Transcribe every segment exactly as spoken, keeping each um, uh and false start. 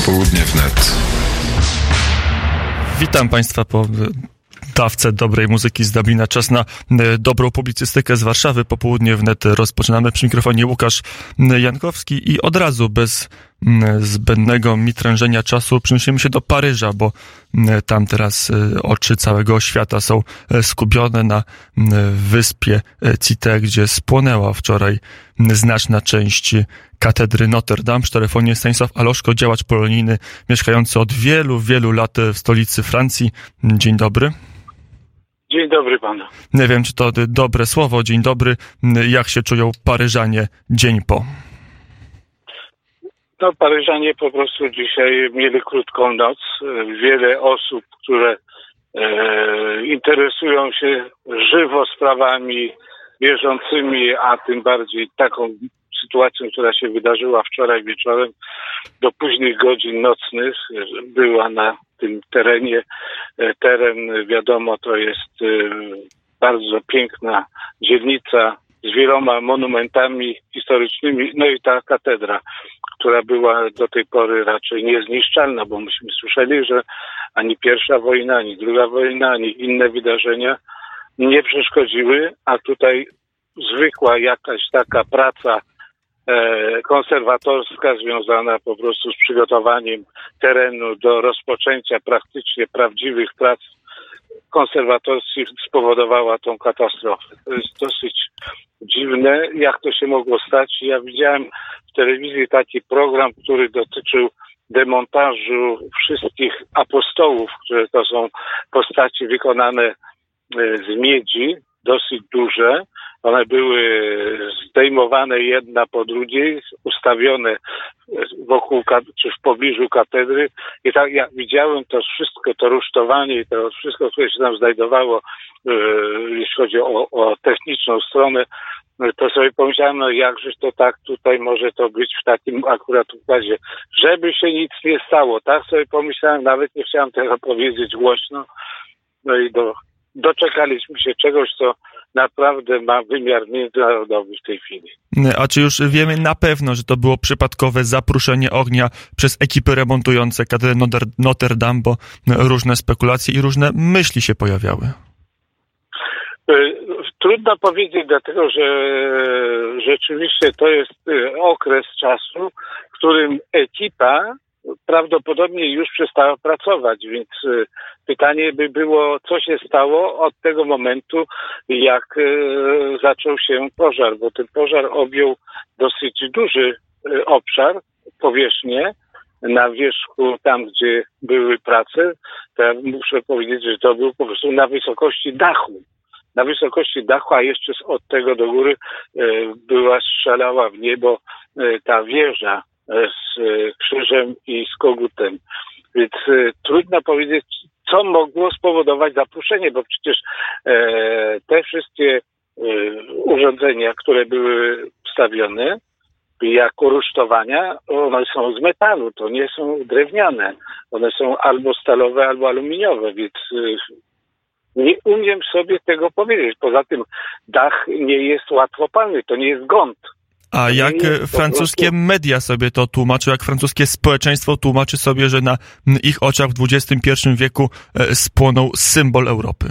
Popołudnie wnet. Witam Państwa po dawce dobrej muzyki z Dublina. Czas na dobrą publicystykę z Warszawy. Popołudnie wnet rozpoczynamy. Przy mikrofonie Łukasz Jankowski i od razu bez zbędnego mitrężenia czasu przenosimy się do Paryża, bo tam teraz oczy całego świata są skupione na wyspie Cité, gdzie spłonęła wczoraj znaczna część katedry Notre Dame. Przy telefonie Stanisław Aloszko, działacz polonijny, mieszkający od wielu, wielu lat w stolicy Francji. Dzień dobry. Dzień dobry panu. Nie wiem, czy to dobre słowo. Dzień dobry. Jak się czują Paryżanie dzień po? No, Paryżanie po prostu dzisiaj mieli krótką noc. Wiele osób, które e, interesują się żywo sprawami bieżącymi, a tym bardziej taką sytuacją, która się wydarzyła wczoraj wieczorem do późnych godzin nocnych, była na tym terenie. Teren, wiadomo, to jest bardzo piękna dzielnica z wieloma monumentami historycznymi, no i ta katedra, która była do tej pory raczej niezniszczalna, bo myśmy słyszeli, że ani pierwsza wojna, ani druga wojna, ani inne wydarzenia nie przeszkodziły, a tutaj zwykła jakaś taka praca e, konserwatorska związana po prostu z przygotowaniem terenu do rozpoczęcia praktycznie prawdziwych prac konserwatorskich spowodowała tą katastrofę. To jest dosyć dziwne, jak to się mogło stać. Ja widziałem w telewizji taki program, który dotyczył demontażu wszystkich apostołów, które to są postaci wykonane z miedzi, dosyć duże. One były zdejmowane jedna po drugiej, ustawione wokół czy w pobliżu katedry. I tak jak widziałem to wszystko, to rusztowanie i to wszystko, które się tam znajdowało, jeśli chodzi o, o techniczną stronę, to sobie pomyślałem, no jakżeż to tak tutaj może to być w takim akurat układzie, żeby się nic nie stało. Tak sobie pomyślałem, nawet nie chciałem tego powiedzieć głośno. No i do, doczekaliśmy się czegoś, co naprawdę ma wymiar międzynarodowy w tej chwili. A czy już wiemy na pewno, że to było przypadkowe zapruszenie ognia przez ekipy remontujące katedrę Notre Dame, bo różne spekulacje i różne myśli się pojawiały? Trudno powiedzieć, dlatego że rzeczywiście to jest okres czasu, w którym ekipa prawdopodobnie już przestała pracować, więc pytanie by było, co się stało od tego momentu, jak zaczął się pożar, bo ten pożar objął dosyć duży obszar, powierzchnię, na wierzchu, tam gdzie były prace. To ja muszę powiedzieć, że to był po prostu na wysokości dachu. Na wysokości dachu, a jeszcze od tego do góry była, strzelała w niebo ta wieża z krzyżem i z kogutem. Więc e, trudno powiedzieć, co mogło spowodować zapruszenie, bo przecież e, te wszystkie e, urządzenia, które były wstawione jako rusztowania, one są z metalu, to nie są drewniane. One są albo stalowe, albo aluminiowe, więc e, nie umiem sobie tego powiedzieć. Poza tym dach nie jest łatwopalny, to nie jest gąd. A jak francuskie media sobie to tłumaczą, jak francuskie społeczeństwo tłumaczy sobie, że na ich oczach w dwudziestym pierwszym wieku spłonął symbol Europy?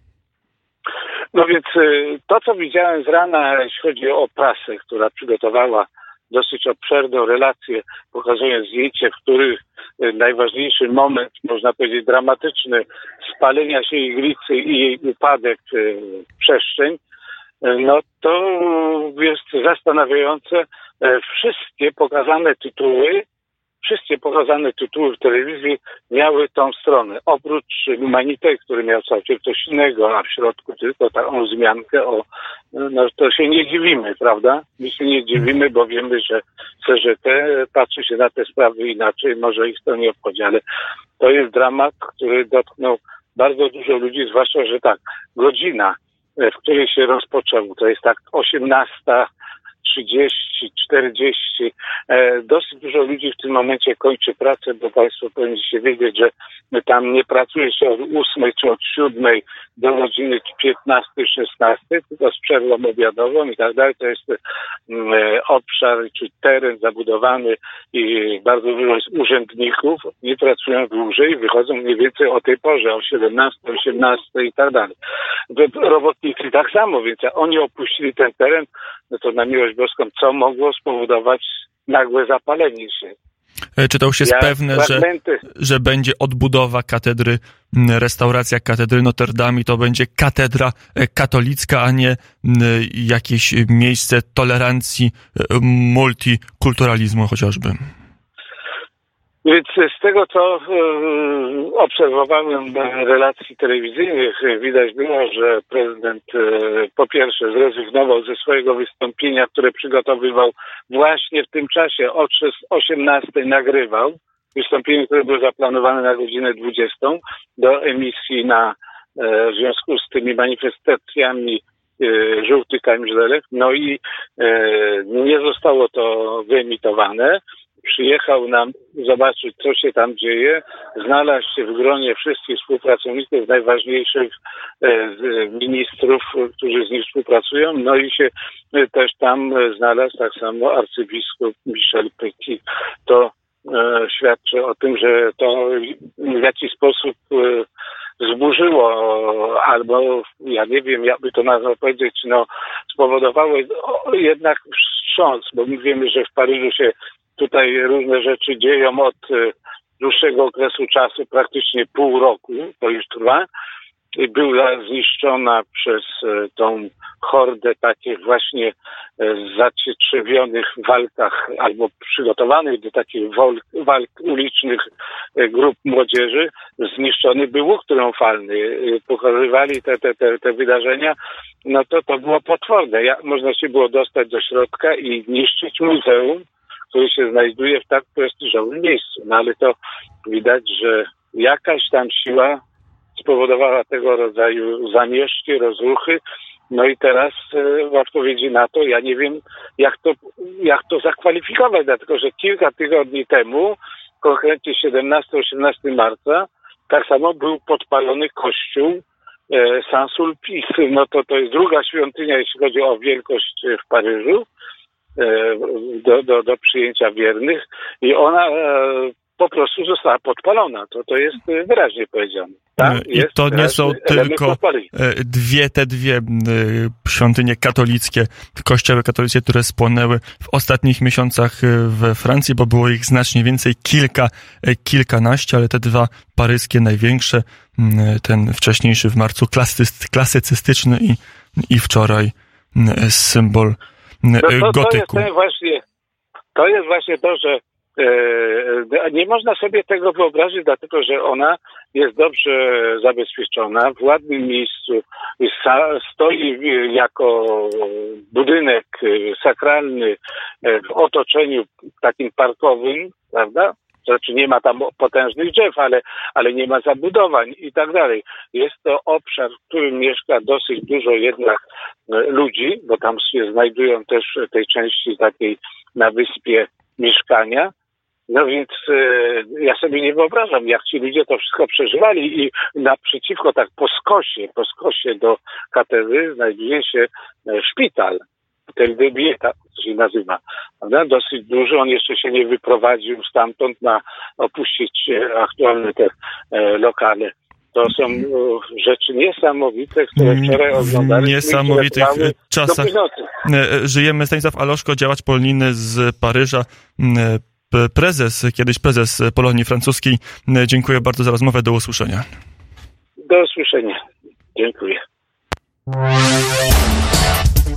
No więc to, co widziałem z rana, jeśli chodzi o prasę, która przygotowała dosyć obszerną relację, pokazując zdjęcie, w których najważniejszy moment, można powiedzieć dramatyczny, spalenia się iglicy i jej upadek w przestrzeń, no to jest zastanawiające. Wszystkie pokazane tytuły, wszystkie pokazane tytuły w telewizji miały tą stronę. Oprócz Humanité, który miał całkiem coś innego, a w środku tylko taką wzmiankę o, no to się nie dziwimy, prawda? My się nie dziwimy, bo wiemy, że C G T patrzy się na te sprawy inaczej, może ich to nie obchodzi, ale to jest dramat, który dotknął bardzo dużo ludzi, zwłaszcza, że tak, godzina, w której się rozpoczął, to jest tak osiemnasta trzydzieści, czterdzieści. Dosyć dużo ludzi w tym momencie kończy pracę, bo Państwo powinniście wiedzieć, że tam nie pracuje się od ósmej czy od siódmej do godziny piętnastej, szesnastej, tylko z przerwą obiadową i tak dalej. To jest obszar czy teren zabudowany i bardzo dużo jest urzędników. Nie pracują dłużej, wychodzą mniej więcej o tej porze, o siedemnastej, osiemnastej i tak dalej. Robotnicy tak samo, więc jak oni opuścili ten teren, no to na miłość boską, co mogło spowodować nagłe zapalenie się. Czy to już jest ja, pewne, że, że będzie odbudowa katedry, restauracja katedry Notre Dame i to będzie katedra katolicka, a nie jakieś miejsce tolerancji, multikulturalizmu chociażby? Więc z tego, co e, obserwowałem relacji telewizyjnych, widać było, że prezydent e, po pierwsze zrezygnował ze swojego wystąpienia, które przygotowywał właśnie w tym czasie, od osiemnastej nagrywał wystąpienie, które było zaplanowane na godzinę dwudziestą do emisji na e, w związku z tymi manifestacjami e, żółtych kamizelek. No i e, nie zostało to wyemitowane. Przyjechał nam zobaczyć, co się tam dzieje, znalazł się w gronie wszystkich współpracowników, najważniejszych ministrów, którzy z nim współpracują, no i się też tam znalazł tak samo arcybiskup Michel Petit. To e, świadczy o tym, że to w jakiś sposób e, zburzyło, albo ja nie wiem, jakby to nazwał powiedzieć, no spowodowało o, jednak wstrząs, bo my wiemy, że w Paryżu się tutaj różne rzeczy dzieją od dłuższego okresu czasu, praktycznie pół roku, to już trwa. Była zniszczona przez tą hordę takich właśnie zacietrzewionych walkach albo przygotowanych do takich walk, walk ulicznych grup młodzieży. Zniszczony był łuk triumfalny. Pokazywali te, te, te, te wydarzenia. No to to było potworne. Jak można się było dostać do środka i niszczyć muzeum, który się znajduje w tak prestiżowym miejscu. No ale to widać, że jakaś tam siła spowodowała tego rodzaju zamieszki, rozruchy. No i teraz e, w odpowiedzi na to ja nie wiem, jak to, jak to zakwalifikować, dlatego że kilka tygodni temu, konkretnie siedemnastego osiemnastego marca, tak samo był podpalony kościół e, Saint-Sulpice. No to to jest druga świątynia, jeśli chodzi o wielkość w Paryżu. Do, do, do przyjęcia wiernych i ona e, po prostu została podpalona. To, to jest wyraźnie powiedziane. Tam I to nie są tylko dwie, te dwie świątynie katolickie, kościoły katolickie, które spłonęły w ostatnich miesiącach we Francji, bo było ich znacznie więcej, kilka, kilkanaście, ale te dwa paryskie największe, ten wcześniejszy w marcu klasyst, klasycystyczny i, i wczoraj symbol No to, gotyku. To jest właśnie, to jest właśnie to, że e, nie można sobie tego wyobrazić, dlatego że ona jest dobrze zabezpieczona, w ładnym miejscu, stoi jako budynek sakralny w otoczeniu takim parkowym, prawda? Znaczy nie ma tam potężnych drzew, ale, ale nie ma zabudowań i tak dalej. Jest to obszar, w którym mieszka dosyć dużo jednak ludzi, bo tam się znajdują też w tej części takiej na wyspie mieszkania. No więc e, ja sobie nie wyobrażam, jak ci ludzie to wszystko przeżywali i naprzeciwko, tak po skosie, po skosie do katedry znajduje się szpital. Hotel de Bieta, to się nazywa. Prawda? Dosyć duży, on jeszcze się nie wyprowadził stamtąd na opuścić aktualne te e, lokale. To są e, rzeczy niesamowite, które wczoraj oglądaliśmy. W niesamowitych czasach. Żyjemy. Stanisław Aloszko, działacz polonijny z Paryża, prezes, kiedyś prezes Polonii Francuskiej. Dziękuję bardzo za rozmowę. Do usłyszenia. Do usłyszenia. Dziękuję.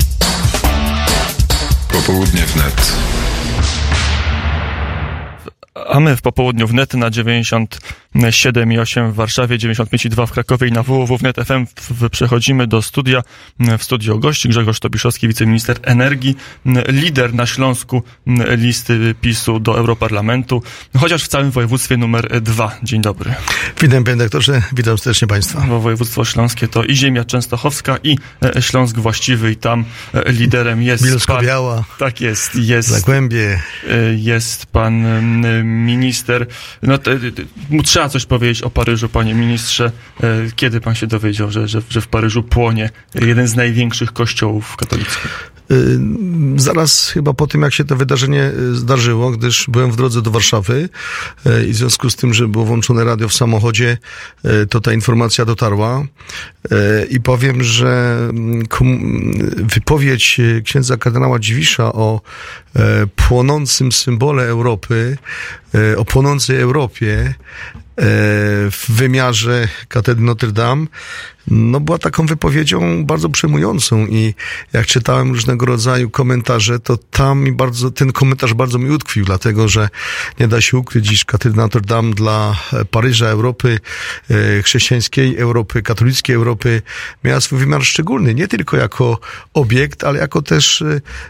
Popołudnie wnet. A my w popołudniu wnet na dziewięćdziesiąt siedem i osiem w Warszawie, dziewięćdziesiąt pięć i dwa w Krakowie i na w w w kropka wnet kropka f m przechodzimy do studia. W studio gości Grzegorz Tobiszowski, wiceminister energii, lider na Śląsku listy PiSu do Europarlamentu, chociaż w całym województwie numer dwa. Dzień dobry. Witam, panie doktorze, witam serdecznie państwa. Bo województwo śląskie to i ziemia częstochowska, i Śląsk właściwy, i tam liderem jest Bielsko-Biała. Pan, tak jest, jest. Zagłębie. Jest pan minister. No, t, t, trzeba coś powiedzieć o Paryżu, panie ministrze. Kiedy pan się dowiedział, że, że, że w Paryżu płonie jeden z największych kościołów katolickich? Zaraz chyba po tym, jak się to wydarzenie zdarzyło, gdyż byłem w drodze do Warszawy i w związku z tym, że było włączone radio w samochodzie, to ta informacja dotarła i powiem, że wypowiedź księdza kardynała Dziwisza o płonącym symbole Europy, o płonącej Europie w wymiarze katedry Notre Dame, no była taką wypowiedzią bardzo przejmującą i jak czytałem różnego rodzaju komentarze, to tam mi bardzo, ten komentarz bardzo mi utkwił, dlatego, że nie da się ukryć, iż katedra Notre Dame dla Paryża, Europy chrześcijańskiej, Europy katolickiej, Europy miała swój wymiar szczególny, nie tylko jako obiekt, ale jako też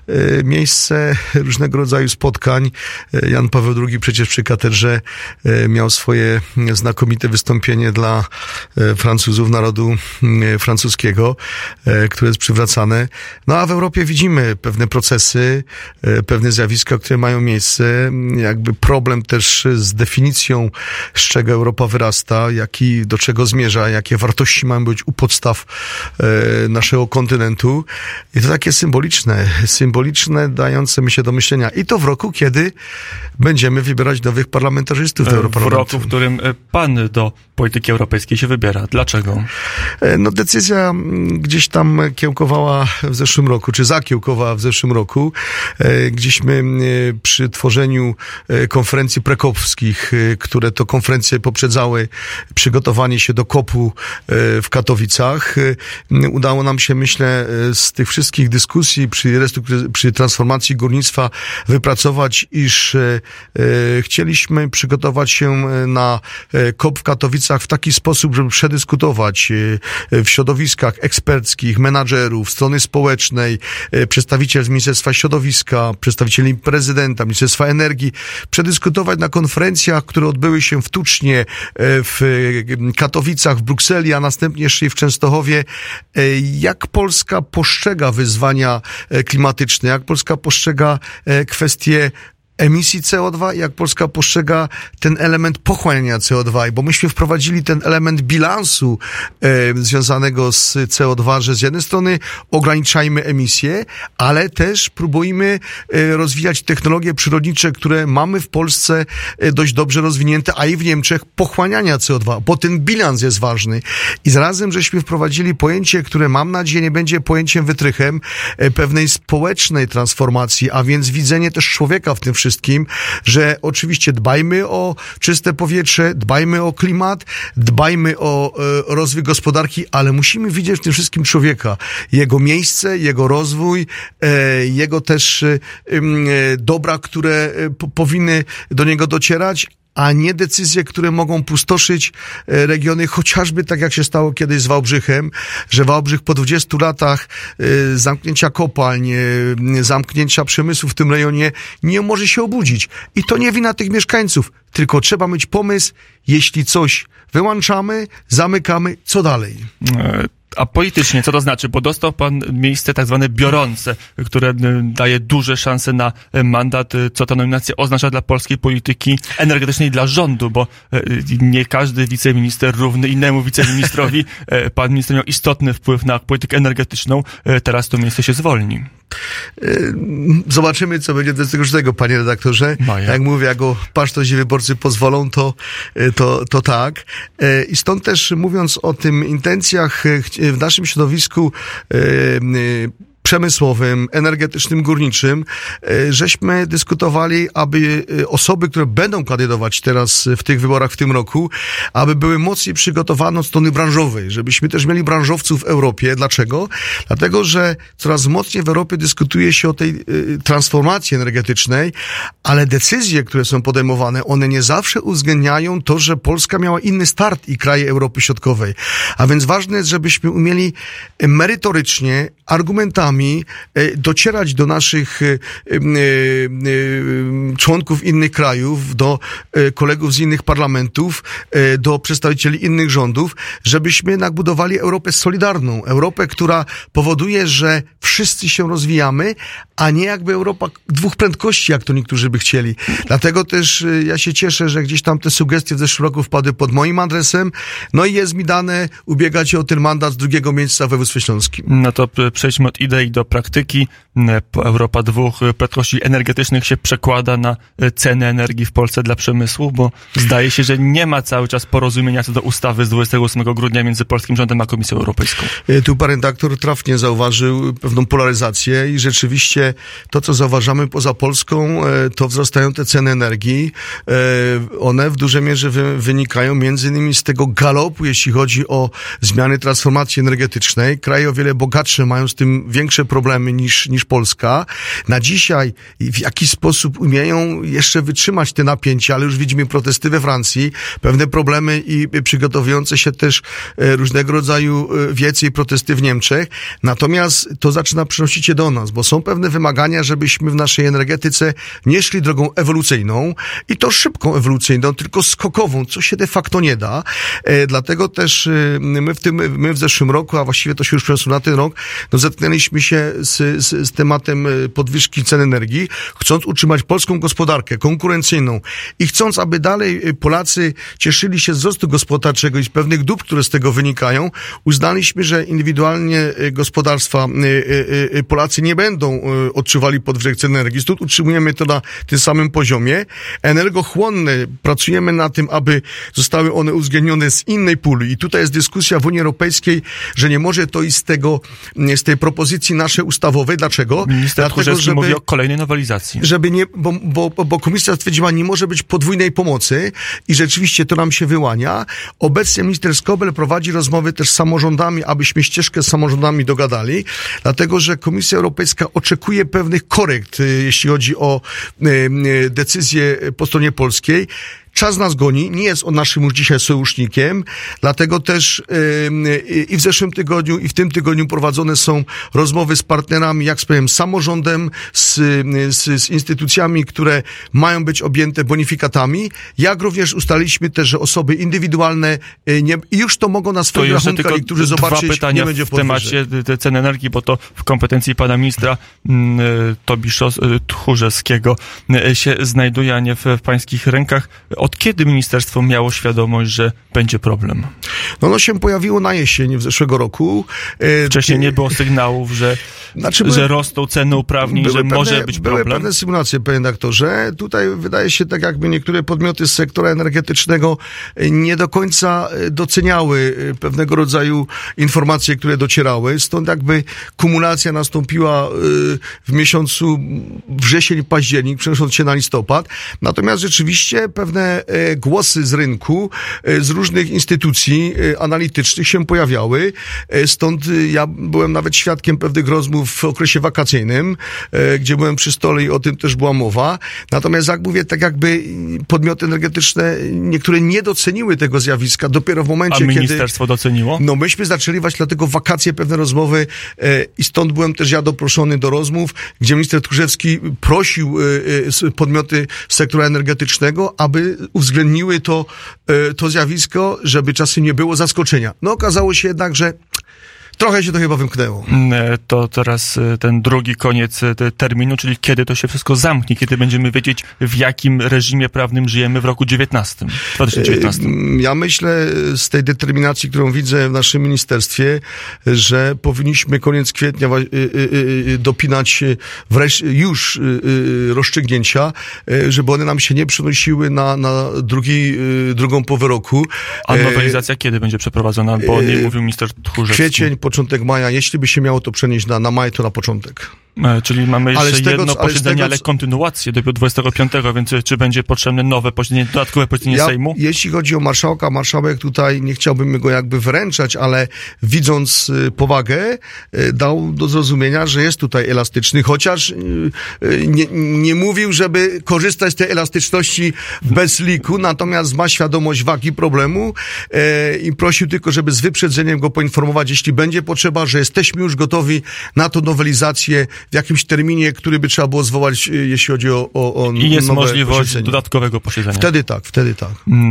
miejsce różnego rodzaju spotkań. Jan Paweł drugi przecież przy katedrze miał swoje znakomite wystąpienie dla Francuzów, narodu francuskiego, które jest przywracane. No a w Europie widzimy pewne procesy, pewne zjawiska, które mają miejsce. Jakby problem też z definicją, z czego Europa wyrasta, jaki, do czego zmierza, jakie wartości mają być u podstaw naszego kontynentu. I to takie symboliczne, symboliczne, dające mi się do myślenia. I to w roku, kiedy będziemy wybierać nowych parlamentarzystów do Europarlamentu. W roku, w którym pan do polityki europejskiej się wybiera. Dlaczego? No decyzja gdzieś tam kiełkowała w zeszłym roku, czy zakiełkowała w zeszłym roku. Gdzieśmy przy tworzeniu konferencji prekopskich, które to konferencje poprzedzały przygotowanie się do kopu w Katowicach, udało nam się, myślę, z tych wszystkich dyskusji przy, restruktury- przy transformacji górnictwa wypracować, iż chcieliśmy przygotować się na kop w Katowicach w taki sposób, żeby przedyskutować w środowiskach eksperckich, menadżerów, strony społecznej, przedstawiciel z Ministerstwa Środowiska, przedstawicieli prezydenta, Ministerstwa Energii, przedyskutować na konferencjach, które odbyły się w Tucznie, w Katowicach, w Brukseli, a następnie jeszcze i w Częstochowie, jak Polska postrzega wyzwania klimatyczne, jak Polska postrzega kwestie emisji C O dwa, jak Polska postrzega ten element pochłaniania C O dwa, bo myśmy wprowadzili ten element bilansu e, związanego z C O dwa, że z jednej strony ograniczajmy emisję, ale też próbujmy e, rozwijać technologie przyrodnicze, które mamy w Polsce e, dość dobrze rozwinięte, a i w Niemczech pochłaniania C O dwa, bo ten bilans jest ważny. I zarazem żeśmy wprowadzili pojęcie, które mam nadzieję nie będzie pojęciem wytrychem e, pewnej społecznej transformacji, a więc widzenie też człowieka w tym wszystkim. Wszystkim, że oczywiście dbajmy o czyste powietrze, dbajmy o klimat, dbajmy o e, rozwój gospodarki, ale musimy widzieć w tym wszystkim człowieka, jego miejsce, jego rozwój, e, jego też e, e, dobra, które e, po, powinny do niego docierać, a nie decyzje, które mogą pustoszyć regiony, chociażby tak jak się stało kiedyś z Wałbrzychem, że Wałbrzych po dwudziestu latach zamknięcia kopalń, zamknięcia przemysłu w tym rejonie nie może się obudzić. I to nie wina tych mieszkańców, tylko trzeba mieć pomysł, jeśli coś wyłączamy, zamykamy, co dalej? A politycznie, co to znaczy? Bo dostał pan miejsce tak zwane biorące, które daje duże szanse na mandat. Co ta nominacja oznacza dla polskiej polityki energetycznej, dla rządu, bo nie każdy wiceminister równy innemu wiceministrowi. Pan minister miał istotny wpływ na politykę energetyczną. Teraz to miejsce się zwolni. Zobaczymy, co będzie dwudziestego szóstego, panie redaktorze. Maja. Jak mówię, jak o pasztorzi wyborcy pozwolą, to, to, to tak. I stąd też, mówiąc o tym intencjach w naszym środowisku, przemysłowym, energetycznym, górniczym, żeśmy dyskutowali, aby osoby, które będą kandydować teraz w tych wyborach w tym roku, aby były mocniej przygotowane od strony branżowej, żebyśmy też mieli branżowców w Europie. Dlaczego? Dlatego, że coraz mocniej w Europie dyskutuje się o tej y, transformacji energetycznej, ale decyzje, które są podejmowane, one nie zawsze uwzględniają to, że Polska miała inny start i kraje Europy Środkowej. A więc ważne jest, żebyśmy umieli merytorycznie, argumentami y, docierać do naszych y, y, y, członków innych krajów, do y, kolegów z innych parlamentów, y, do przedstawicieli innych rządów, żebyśmy jednak budowali Europę solidarną, Europę, która powoduje, że wszyscy się rozwijamy, a nie jakby Europa dwóch prędkości, jak to niektórzy by chcieli. Dlatego też ja się cieszę, że gdzieś tam te sugestie w zeszłym roku wpadły pod moim adresem, no i jest mi dane ubiegać się o ten mandat z drugiego miejsca w województwie śląskim. No to przejdźmy od idei do praktyki. Europa dwóch prędkości energetycznych się przekłada na ceny energii w Polsce dla przemysłu, bo zdaje się, że nie ma cały czas porozumienia co do ustawy z dwudziestego ósmego grudnia między polskim rządem a Komisją Europejską. Tu pan redaktor trafnie zauważył pewną polaryzację i rzeczywiście to, co zauważamy poza Polską, to wzrastają te ceny energii. One w dużej mierze wynikają między innymi z tego galopu, jeśli chodzi o zmiany transformacji energetycznej. Kraje o wiele bogatsze mają z tym większe problemy niż, niż Polska. Na dzisiaj w jakiś sposób umieją jeszcze wytrzymać te napięcia, ale już widzimy protesty we Francji, pewne problemy i przygotowujące się też różnego rodzaju wiece i protesty w Niemczech. Natomiast to zaczyna przynosić się do nas, bo są pewne wymagania, żebyśmy w naszej energetyce nie szli drogą ewolucyjną i to szybką ewolucyjną, tylko skokową, co się de facto nie da. E, dlatego też e, my w tym, my w zeszłym roku, a właściwie to się już przeniosło na ten rok, no zetknęliśmy się z, z, z tematem podwyżki cen energii, chcąc utrzymać polską gospodarkę konkurencyjną i chcąc, aby dalej Polacy cieszyli się z wzrostu gospodarczego i z pewnych dóbr, które z tego wynikają, uznaliśmy, że indywidualnie gospodarstwa Polacy nie będą odczuwali podwyżek cen energii. Stąd utrzymujemy to na tym samym poziomie. Energochłonne, pracujemy na tym, aby zostały one uwzględnione z innej puli. I tutaj jest dyskusja w Unii Europejskiej, że nie może to iść z tego, z tej propozycji naszej ustawowej. Dlaczego? Minister Tchórzewski mówi o kolejnej nowelizacji. Żeby nie, bo, bo, bo komisja stwierdziła, nie może być podwójnej pomocy i rzeczywiście to nam się wyłania. Obecnie minister Skobel prowadzi rozmowy też z samorządami, abyśmy ścieżkę z samorządami dogadali, dlatego, że Komisja Europejska oczekuje pewnych korekt, jeśli chodzi o decyzje po stronie polskiej. Czas nas goni, nie jest on naszym już dzisiaj sojusznikiem, dlatego też yy, i w zeszłym tygodniu, i w tym tygodniu prowadzone są rozmowy z partnerami, jak wspomniałem, z samorządem, z, z, z instytucjami, które mają być objęte bonifikatami, jak również ustaliliśmy też, że osoby indywidualne nie, już to mogą na swoich rachunkach niektórzy zobaczyć, nie będzie w temacie cen energii, bo to w kompetencji pana ministra Tobiasza Tchórzewskiego się znajduje, a nie w, w pańskich rękach. Od kiedy ministerstwo miało świadomość, że będzie problem? No, ono się pojawiło na jesień w zeszłego roku. Wcześniej nie było sygnałów, że, znaczy, że były, rosną ceny uprawnień, że pewne, może być problem? Były pewne symulacje, panie redaktorze. Tutaj wydaje się tak, jakby niektóre podmioty z sektora energetycznego nie do końca doceniały pewnego rodzaju informacje, które docierały. Stąd jakby kumulacja nastąpiła w miesiącu wrzesień, październik, przenosząc się na listopad. Natomiast rzeczywiście pewne głosy z rynku, z różnych instytucji analitycznych się pojawiały. Stąd ja byłem nawet świadkiem pewnych rozmów w okresie wakacyjnym, gdzie byłem przy stole i o tym też była mowa. Natomiast jak mówię, tak jakby podmioty energetyczne, niektóre nie doceniły tego zjawiska dopiero w momencie, kiedy... A ministerstwo kiedy, doceniło? No myśmy zaczęli właśnie dlatego wakacje pewne rozmowy i stąd byłem też ja doproszony do rozmów, gdzie minister Tchórzewski prosił podmioty sektora energetycznego, aby uwzględniły to, to zjawisko, żeby czasem nie było zaskoczenia. No okazało się jednak, że trochę się to chyba wymknęło. To teraz ten drugi koniec terminu, czyli kiedy to się wszystko zamknie, kiedy będziemy wiedzieć, w jakim reżimie prawnym żyjemy w roku dziewiętnastym, dwa tysiące dziewiętnastym. Ja myślę z tej determinacji, którą widzę w naszym ministerstwie, że powinniśmy koniec kwietnia dopinać wreszcie już rozstrzygnięcia, żeby one nam się nie przenosiły na, na drugi, drugą połowę roku. A nowelizacja kiedy będzie przeprowadzona? Bo nie mówił minister Tchórzewski. Kwiecień, początek maja. Jeśli by się miało to przenieść na, na maj, to na początek. Czyli mamy jeszcze ale tego, jedno ale posiedzenie, tego, ale kontynuację do dwudziestego piątego, więc czy będzie potrzebne nowe posiedzenie, dodatkowe posiedzenie ja, Sejmu? Jeśli chodzi o marszałka, marszałek tutaj, nie chciałbym go jakby wręczać, ale widząc powagę, dał do zrozumienia, że jest tutaj elastyczny, chociaż nie, nie mówił, żeby korzystać z tej elastyczności bez liku, natomiast ma świadomość wagi problemu i prosił tylko, żeby z wyprzedzeniem go poinformować, jeśli będzie potrzeba, że jesteśmy już gotowi na tą nowelizację w jakimś terminie, który by trzeba było zwołać, jeśli chodzi o, o, o I jest nowe możliwość posiedzenie. dodatkowego posiedzenia. Wtedy tak, wtedy tak.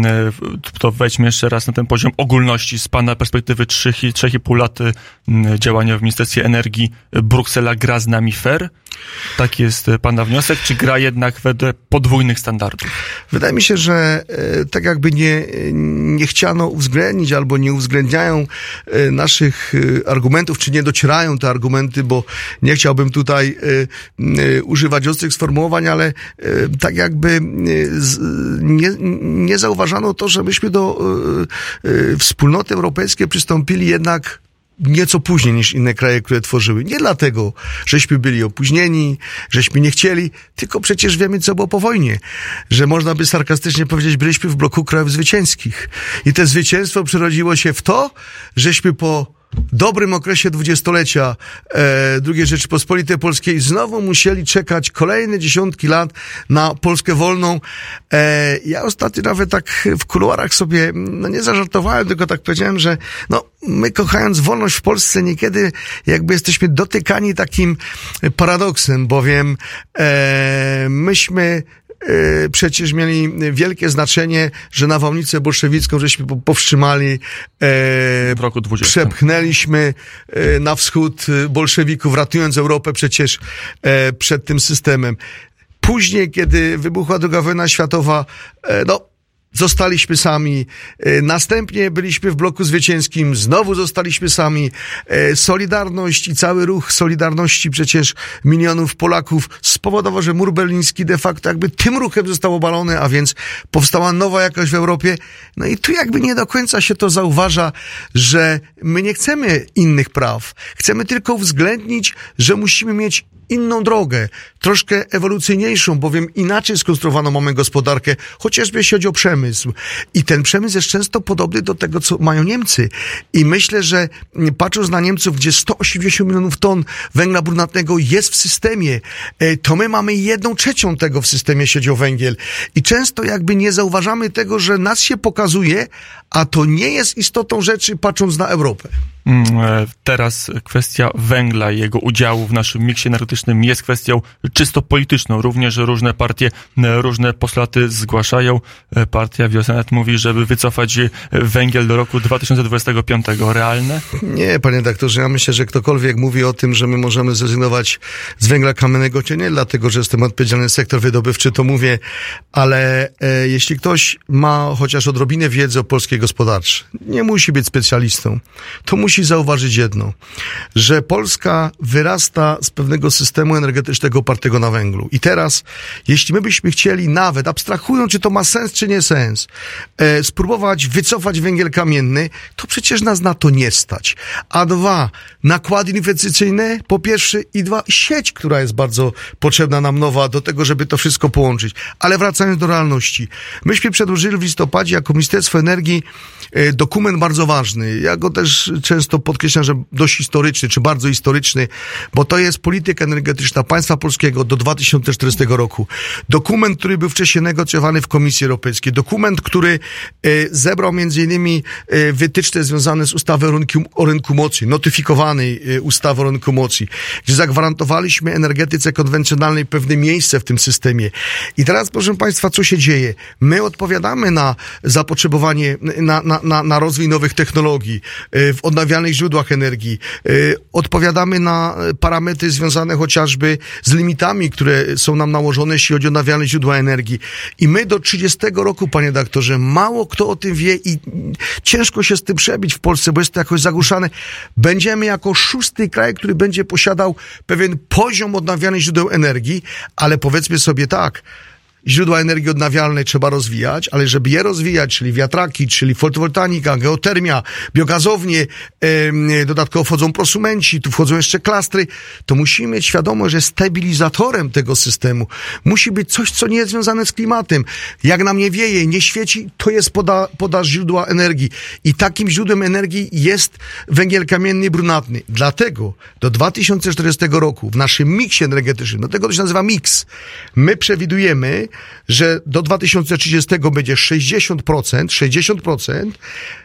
To wejdźmy jeszcze raz na ten poziom ogólności z pana perspektywy trzech i pół lat działania w Ministerstwie Energii. Bruksela gra z nami fair? Tak jest pana wniosek, czy gra jednak wedle podwójnych standardów? Wydaje mi się, że e, tak jakby nie, nie chciano uwzględnić albo nie uwzględniają e, naszych e, argumentów, czy nie docierają te argumenty, bo nie chciałbym tutaj e, e, używać ostrych sformułowań, ale e, tak jakby e, z, nie, nie zauważano to, że myśmy do e, e, wspólnoty europejskiej przystąpili jednak nieco później niż inne kraje, które tworzyły. Nie dlatego, żeśmy byli opóźnieni, żeśmy nie chcieli, tylko przecież wiemy, co było po wojnie. Że można by sarkastycznie powiedzieć, byliśmy w bloku krajów zwycięskich. I to zwycięstwo przerodziło się w to, żeśmy po dobrym okresie dwudziestolecia e, drugiej Rzeczypospolitej Polskiej znowu musieli czekać kolejne dziesiątki lat na Polskę wolną. E, ja ostatnio nawet tak w kuluarach sobie, no nie zażartowałem, tylko tak powiedziałem, że no my kochając wolność w Polsce niekiedy jakby jesteśmy dotykani takim paradoksem, bowiem e, myśmy Yy, przecież mieli wielkie znaczenie, że nawałnicę bolszewicką żeśmy powstrzymali, yy, w roku dwudziestym. Przepchnęliśmy yy, na wschód bolszewików, ratując Europę przecież yy, przed tym systemem. Później, kiedy wybuchła druga wojna światowa, yy, no zostaliśmy sami. Następnie byliśmy w bloku zwycięskim, znowu zostaliśmy sami. Solidarność i cały ruch Solidarności przecież milionów Polaków spowodował, że mur berliński de facto jakby tym ruchem został obalony, a więc powstała nowa jakość w Europie. No i tu jakby nie do końca się to zauważa, że my nie chcemy innych praw. Chcemy tylko uwzględnić, że musimy mieć inną drogę, troszkę ewolucyjniejszą, bowiem inaczej skonstruowaną mamy gospodarkę, chociażby jeśli chodzi o przemysł. I ten przemysł jest często podobny do tego, co mają Niemcy. I myślę, że patrząc na Niemców, gdzie sto osiemdziesiąt milionów ton węgla brunatnego jest w systemie, to my mamy jedną trzecią tego w systemie, jeśli chodzi o węgiel. I często jakby nie zauważamy tego, że nas się pokazuje, a to nie jest istotą rzeczy, patrząc na Europę. Teraz kwestia węgla i jego udziału w naszym miksie energetycznym jest kwestią czysto polityczną. Również różne partie, różne postulaty zgłaszają. Partia Wiosenet mówi, żeby wycofać węgiel do roku dwa tysiące dwudziestego piątego. Realne? Nie, panie doktorze, ja myślę, że ktokolwiek mówi o tym, że my możemy zrezygnować z węgla kamiennego, czy nie dlatego, że jestem odpowiedzialny sektor wydobywczy, to mówię, ale e, jeśli ktoś ma chociaż odrobinę wiedzy o polskiej gospodarce, nie musi być specjalistą, to musi zauważyć jedno, że Polska wyrasta z pewnego systemu energetycznego opartego na węglu. I teraz, jeśli my byśmy chcieli nawet, abstrahując, czy to ma sens, czy nie sens, e, spróbować wycofać węgiel kamienny, to przecież nas na to nie stać. A dwa, nakłady inwestycyjne, po pierwsze, i dwa, sieć, która jest bardzo potrzebna nam nowa do tego, żeby to wszystko połączyć. Ale wracając do realności. Myśmy przedłożyli w listopadzie jako Ministerstwo Energii e, dokument bardzo ważny. Ja go też często podkreślam, że dość historyczny, czy bardzo historyczny, bo to jest polityka energetyczna państwa polskiego do dwa tysiące czterdziestego roku. Dokument, który był wcześniej negocjowany w Komisji Europejskiej. Dokument, który e, zebrał między innymi e, wytyczne związane z ustawą o rynku, o rynku mocy, notyfikowanej e, ustawy o rynku mocy, gdzie zagwarantowaliśmy energetyce konwencjonalnej pewne miejsce w tym systemie. I teraz, proszę państwa, co się dzieje? My odpowiadamy na zapotrzebowanie, na, na, na, na rozwój nowych technologii e, w odnawialnych źródłach energii. Odpowiadamy na parametry związane chociażby z limitami, które są nam nałożone, jeśli chodzi o odnawialne źródła energii. I my do trzydziestego roku, panie doktorze, mało kto o tym wie i ciężko się z tym przebić w Polsce, bo jest to jakoś zagłuszane. Będziemy jako szósty kraj, który będzie posiadał pewien poziom odnawialnych źródeł energii, ale powiedzmy sobie tak, źródła energii odnawialnej trzeba rozwijać, ale żeby je rozwijać, czyli wiatraki, czyli fotowoltaika, geotermia, biogazownie, e, dodatkowo wchodzą prosumenci, tu wchodzą jeszcze klastry, to musimy mieć świadomość, że stabilizatorem tego systemu musi być coś, co nie jest związane z klimatem. Jak nam nie wieje, nie świeci, to jest poda, podaż źródła energii. I takim źródłem energii jest węgiel kamienny i brunatny. Dlatego do dwa tysiące czterdziestego roku w naszym miksie energetycznym, do tego to się nazywa miks, my przewidujemy, że do dwa tysiące trzydziestego będzie sześćdziesiąt procent, sześćdziesiąt procent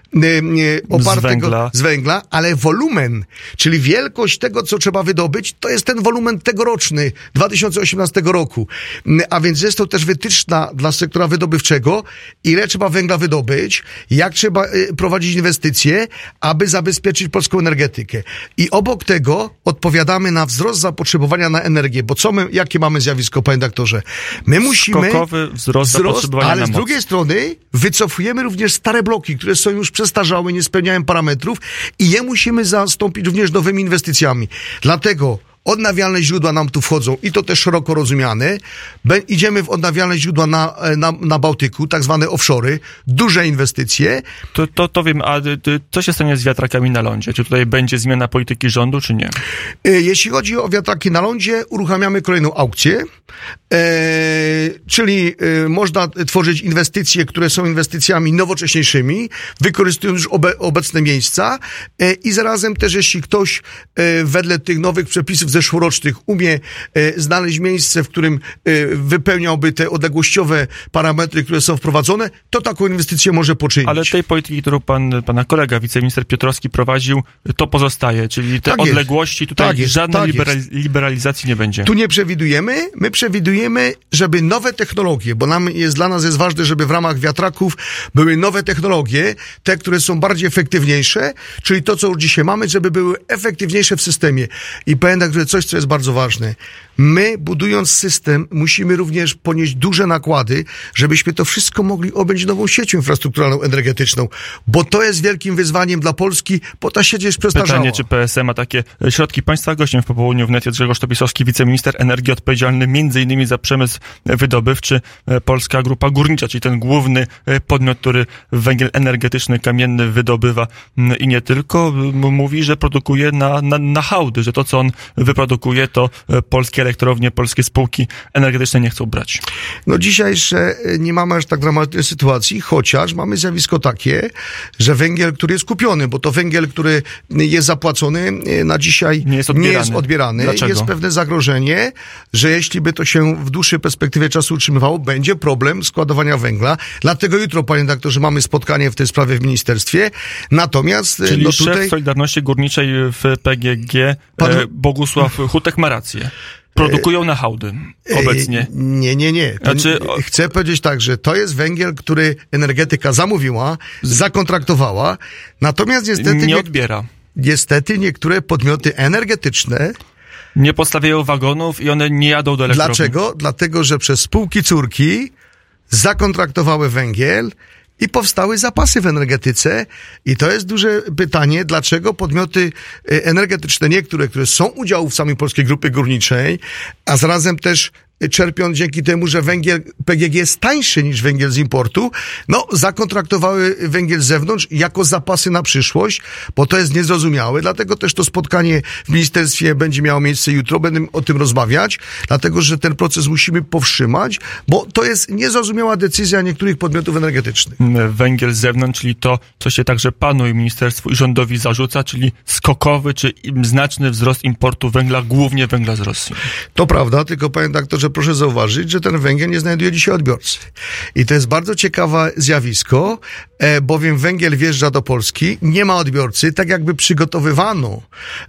opartego z węgla. z węgla, ale wolumen, czyli wielkość tego, co trzeba wydobyć, to jest ten wolumen tegoroczny, dwa tysiące osiemnastego roku. A więc jest to też wytyczna dla sektora wydobywczego, ile trzeba węgla wydobyć, jak trzeba prowadzić inwestycje, aby zabezpieczyć polską energetykę. I obok tego odpowiadamy na wzrost zapotrzebowania na energię, bo co my, jakie mamy zjawisko, panie doktorze? My musimy... Skokowy wzrost, wzrost zapotrzebowania ale na z moc. drugiej strony wycofujemy również stare bloki, które są już przestarzałe, nie spełniają parametrów i je musimy zastąpić również nowymi inwestycjami. Dlatego odnawialne źródła nam tu wchodzą i to też szeroko rozumiane. Be, idziemy w odnawialne źródła na, na, na Bałtyku, tak zwane offshore'y, duże inwestycje. To, to, to wiem, a co się stanie z wiatrakami na lądzie? Czy tutaj będzie zmiana polityki rządu, czy nie? Jeśli chodzi o wiatraki na lądzie, uruchamiamy kolejną aukcję, e, czyli e, można tworzyć inwestycje, które są inwestycjami nowocześniejszymi, wykorzystując już obe, obecne miejsca e, i zarazem też, jeśli ktoś e, wedle tych nowych przepisów zeszłorocznych umie e, znaleźć miejsce, w którym e, wypełniałby te odległościowe parametry, które są wprowadzone, to taką inwestycję może poczynić. Ale tej polityki, którą pan, pana kolega, wiceminister Piotrowski prowadził, to pozostaje, czyli te tak odległości, tutaj tak jest, żadnej tak liberaliz- liberalizacji nie będzie. Tu nie przewidujemy, my przewidujemy, żeby nowe technologie, bo nam jest, dla nas jest ważne, żeby w ramach wiatraków były nowe technologie, te, które są bardziej efektywniejsze, czyli to, co już dzisiaj mamy, żeby były efektywniejsze w systemie. I pamiętam, że coś, co jest bardzo ważne. My, budując system, musimy również ponieść duże nakłady, żebyśmy to wszystko mogli objąć nową siecią infrastrukturalną energetyczną, bo to jest wielkim wyzwaniem dla Polski, bo ta sieć jest przestarzała. Pytanie, czy P S E ma takie środki państwa? Gościem w popołudniu w necie Grzegorz Topisowski, wiceminister energii odpowiedzialny między innymi za przemysł wydobywczy, Polska Grupa Górnicza, czyli ten główny podmiot, który węgiel energetyczny, kamienny wydobywa i nie tylko, mówi, że produkuje na, na, na hałdy, że to, co on wyprodukuje, to polskie elektrownie, polskie spółki energetyczne nie chcą brać. No dzisiaj jeszcze nie mamy aż tak dramatycznej sytuacji, chociaż mamy zjawisko takie, że węgiel, który jest kupiony, bo to węgiel, który jest zapłacony, na dzisiaj nie jest odbierany. Nie jest, odbierany. Jest pewne zagrożenie, że jeśli by to się w dłuższej perspektywie czasu utrzymywało, będzie problem składowania węgla. Dlatego jutro, panie doktorze, mamy spotkanie w tej sprawie w ministerstwie. Natomiast Czyli no tutaj... szef Solidarności Górniczej w P G G, Pan... Bogusław Hutek ma rację. Produkują na hałdy obecnie. Nie, nie, nie. Znaczy... Chcę powiedzieć tak, że to jest węgiel, który energetyka zamówiła, zakontraktowała, natomiast niestety... Nie odbiera. Niestety niektóre podmioty energetyczne nie postawiają wagonów i one nie jadą do elektrowni. Dlaczego? Dlatego, że przez spółki córki zakontraktowały węgiel i powstały zapasy w energetyce i to jest duże pytanie, dlaczego podmioty energetyczne, niektóre, które są udziałów w samej Polskiej Grupie Górniczej, a zarazem też czerpią dzięki temu, że węgiel P G G jest tańszy niż węgiel z importu, no zakontraktowały węgiel z zewnątrz jako zapasy na przyszłość, bo to jest niezrozumiałe, dlatego też to spotkanie w ministerstwie będzie miało miejsce jutro, będę o tym rozmawiać, dlatego, że ten proces musimy powstrzymać, bo to jest niezrozumiała decyzja niektórych podmiotów energetycznych. Węgiel z zewnątrz, czyli to, co się także panu i ministerstwu i rządowi zarzuca, czyli skokowy czy znaczny wzrost importu węgla, głównie węgla z Rosji. To prawda, tylko panie doktorze, proszę zauważyć, że ten węgiel nie znajduje dzisiaj odbiorcy. I to jest bardzo ciekawe zjawisko, e, bowiem węgiel wjeżdża do Polski, nie ma odbiorcy, tak jakby przygotowywano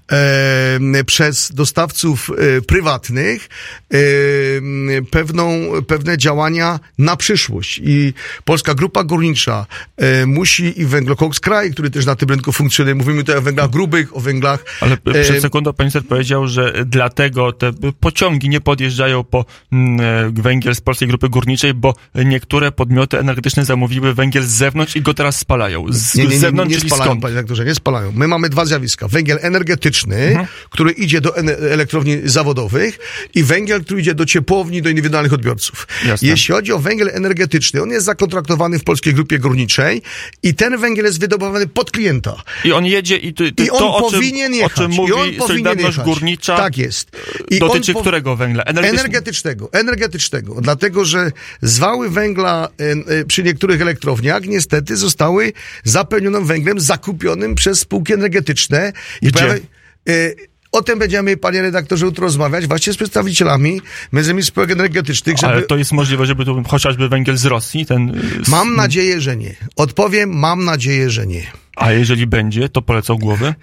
e, przez dostawców e, prywatnych e, pewną, pewne działania na przyszłość. I Polska Grupa Górnicza e, musi i Węglokoks Kraj, który też na tym rynku funkcjonuje, mówimy tutaj o węglach grubych, o węglach... Ale przed sekundą pan minister powiedział, że dlatego te pociągi nie podjeżdżają po węgiel z Polskiej Grupy Górniczej, bo niektóre podmioty energetyczne zamówiły węgiel z zewnątrz i i go teraz spalają. Z nie, nie, nie, zewnątrz, nie, nie czyli spalają, skąd? panie redaktorze, nie spalają. My mamy dwa zjawiska. Węgiel energetyczny, Mhm. który idzie do elektrowni zawodowych i węgiel, który idzie do ciepłowni, do indywidualnych odbiorców. Jasne. Jeśli chodzi o węgiel energetyczny, on jest zakontraktowany w Polskiej Grupie Górniczej i ten węgiel jest wydobywany pod klienta. I on jedzie i, ty, ty, I on to, o powinien czym, jechać. o czym I mówi on powinien Solidarność jechać. Górnicza, tak jest. I dotyczy on po... którego węgla? Energetycznego? Energetycznego. Energetycznego. Dlatego, że zwały węgla e, e, przy niektórych elektrowniach niestety zostały zapełnione węglem zakupionym przez spółki energetyczne. I Gdzie? pojawia, e, O tym będziemy, panie redaktorze, jutro rozmawiać właśnie z przedstawicielami między innymi spółek energetycznych, żeby... Ale to jest możliwe, żeby to chociażby węgiel z Rosji? Ten... Mam nadzieję, że nie. Odpowiem, mam nadzieję, że nie. A jeżeli będzie, to polecą głowy?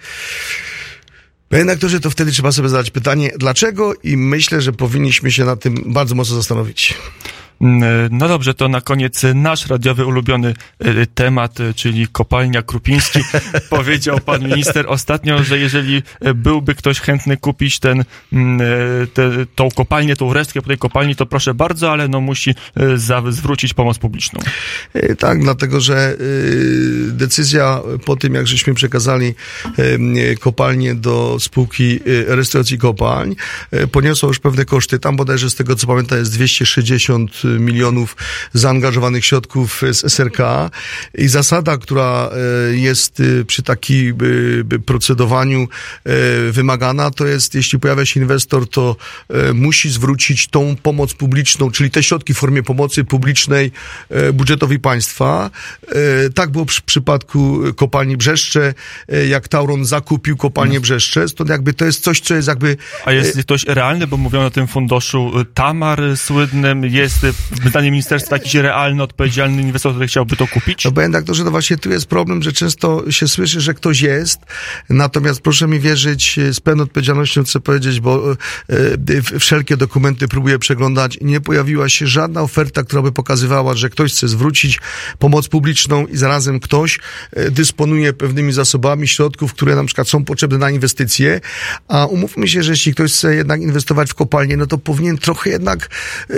Panie redaktorze, to wtedy trzeba sobie zadać pytanie, dlaczego, i myślę, że powinniśmy się nad tym bardzo mocno zastanowić. No dobrze, to na koniec nasz radiowy ulubiony temat, czyli kopalnia Krupiński. Powiedział pan minister ostatnio, że jeżeli byłby ktoś chętny kupić ten, te, tą kopalnię, tą resztkę po tej kopalni, to proszę bardzo, ale no musi za, zwrócić pomoc publiczną. Tak, dlatego, że decyzja po tym, jak żeśmy przekazali kopalnię do spółki restauracji kopalń, poniosła już pewne koszty. Tam bodajże z tego, co pamiętam, jest dwieście sześćdziesiąt milionów zaangażowanych środków z S R K i zasada, która jest przy takim procedowaniu wymagana, to jest, jeśli pojawia się inwestor, to musi zwrócić tą pomoc publiczną, czyli te środki w formie pomocy publicznej budżetowi państwa. Tak było przy przypadku kopalni Brzeszcze, jak Tauron zakupił kopalnię Brzeszcze, stąd jakby to jest coś, co jest jakby... A jest ktoś realny, bo mówiono o tym funduszu Tamar słynnym, jest zdaniem ministerstwa jakiś realny, odpowiedzialny inwestor, który chciałby to kupić? No, panie redaktorze, to właśnie tu jest problem, że często się słyszy, że ktoś jest, natomiast proszę mi wierzyć, z pełną odpowiedzialnością chcę powiedzieć, bo e, wszelkie dokumenty próbuję przeglądać, nie pojawiła się żadna oferta, która by pokazywała, że ktoś chce zwrócić pomoc publiczną i zarazem ktoś e, dysponuje pewnymi zasobami środków, które na przykład są potrzebne na inwestycje, a umówmy się, że jeśli ktoś chce jednak inwestować w kopalnię, no to powinien trochę jednak e,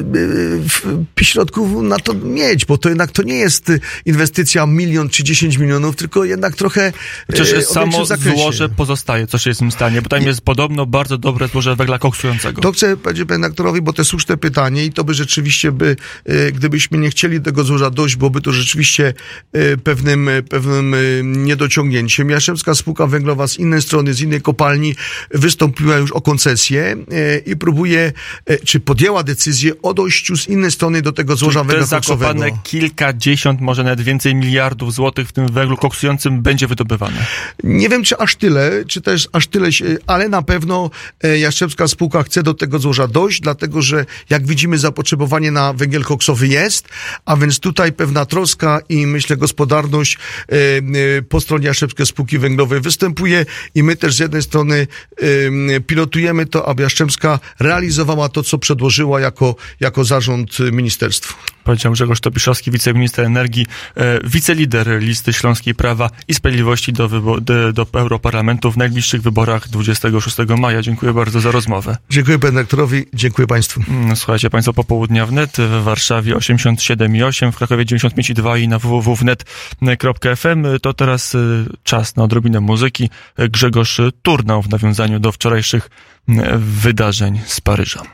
e, środków na to mieć, bo to jednak to nie jest inwestycja milion czy dziesięć milionów, tylko jednak trochę Przecież e, samo złoże pozostaje, co się jest w tym stanie, bo tam jest podobno bardzo dobre złoże węgla koksującego. To chcę powiedzieć panie redaktorowi, bo to jest słuszne pytanie i to by rzeczywiście by, e, gdybyśmy nie chcieli tego złoża dojść, byłoby to rzeczywiście e, pewnym, pewnym e, niedociągnięciem. Jastrzębska Spółka Węglowa z innej strony, z innej kopalni wystąpiła już o koncesję e, i próbuje, e, czy podjęła decyzję o dojściu z innej strony do tego złoża węgla koksowego. Zakopane kilkadziesiąt, może nawet więcej miliardów złotych w tym węglu koksującym będzie wydobywane. Nie wiem, czy aż tyle, czy też aż tyle, ale na pewno Jastrzębska Spółka chce do tego złoża dojść, dlatego, że jak widzimy, zapotrzebowanie na węgiel koksowy jest, a więc tutaj pewna troska i myślę gospodarność po stronie Jastrzębskiej Spółki Węglowej występuje i my też z jednej strony pilotujemy to, aby Jastrzębska realizowała to, co przedłożyła jako, jako zarząd ministerstwu. Powiedział Grzegorz Tobiszowski, wiceminister energii, e, wicelider listy Śląskiej Prawa i Sprawiedliwości do, wybo- do, do Europarlamentu w najbliższych wyborach dwudziestego szóstego maja. Dziękuję bardzo za rozmowę. Dziękuję panie redaktorowi, dziękuję państwu. Słuchajcie państwo, popołudnia wnet, w Warszawie osiemdziesiąt siedem i osiem, w Krakowie dziewięćdziesiąt pięć i dwa i na w w w kropka wnet kropka f m. To teraz czas na odrobinę muzyki. Grzegorz Turnał w nawiązaniu do wczorajszych wydarzeń z Paryża.